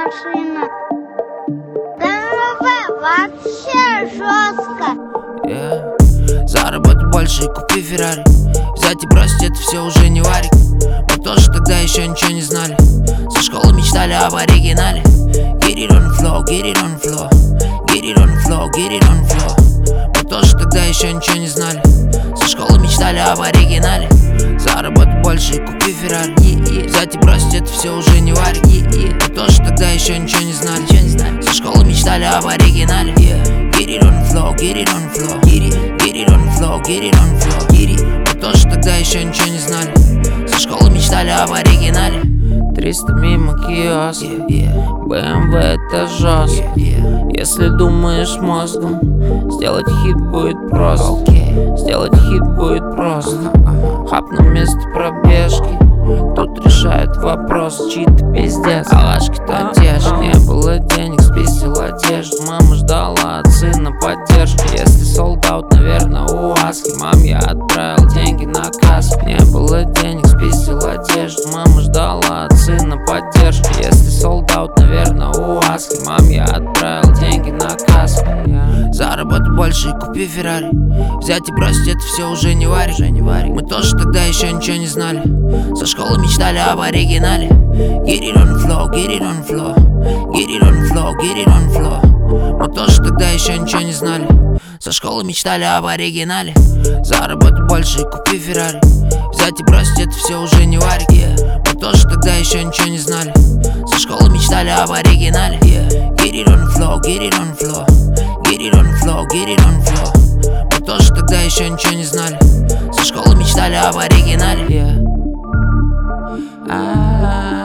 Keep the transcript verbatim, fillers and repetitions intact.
машина. ДМВ вообще жестко. Yeah. Заработать больше и купи Феррари. Взять и бросить это все уже не варик. Мы тоже тогда еще ничего не знали. Со школы мечтали об оригинале. Get it on the floor, get it on the floor. Get it on the floor, get it on the floor. Мы тоже тогда еще ничего не знали. Со школы мечтали об оригинале. Заработать больше и купи Феррари. Взять и бросить это все уже не варик. Мы тоже тогда еще ничего не знали. Со школы мечтали об оригинале. Get it on the floor, get it on the floor. Get it, get it on the floor, get it on the floor. Get it. Мы тоже тогда еще ничего не знали. Со школы мечтали об оригинале. Триста мимо киоска, бэ эм вэ это жестко. Если думаешь мозгом, сделать хит будет просто. Сделать хит будет просто. Хап на место пробежки. Тут решает вопрос, чьи-то пиздец, алашки-то одежда. Не было денег, спиздил одежду. Мама ждала от сына поддержки. Если солдат, наверное, у Аски. Мам, я отправил деньги на кассу. Не было денег, спиздил одежду. Мама ждала от сына поддержки. Если солдат, наверное, у Аски. Мам, я отправил деньги на кассу. Заработать больше и купи Феррари. Взять и бросить это все уже не варик. Мы тоже тогда еще ничего не знали. Со школы мечтали об оригинале. Get it on the floor, get it on the floor. Get it on the floor, get it on the floor. Мы тоже тогда еще ничего не знали. Со школы мечтали об оригинале. Заработать больше и купи Феррари. Взять и бросить это все уже не варик. Мы тоже тогда еще ничего не знали. Со школы мечтали об оригинале. Get it on the floor, get it on the floor. Get it on the floor, get it on the floor. Мы тоже тогда еще ничего не знали. Со школы мечтали об оригинале. Yeah.